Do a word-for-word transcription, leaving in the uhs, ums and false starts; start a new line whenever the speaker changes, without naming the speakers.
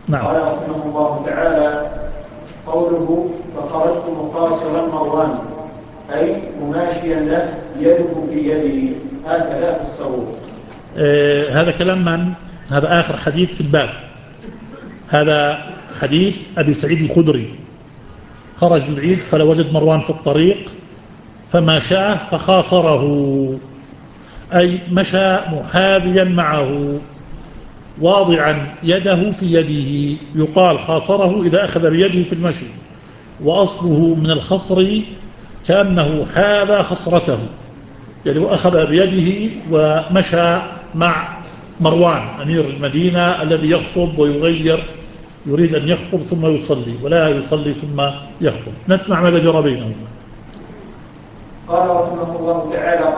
نعم.
قال رحمه الله تعالى: قوله فخرجت مقاصرا مروان أي مماشيا له يده في يده، هكذا في الصوت.
آه هذا كلام من؟ هذا آخر حديث في الباب. هذا حديث أبي سعيد الخدري: خرج العيد فلا وجد مروان في الطريق فمشاه فخاصره، أي مشى محاذيا معه واضعا يده في يده. يقال خاصره إذا أخذ بيده في المشي، وأصله من الخصر كأنه حاذى خصرته، يعني أخذ بيده ومشى مع مروان أمير المدينة الذي يخطب ويغير، يريد أن يخطب ثم يصلي ولا يصلي ثم يخطب. نسمع ماذا جرى بينهما.
قال رحمه الله تعالى: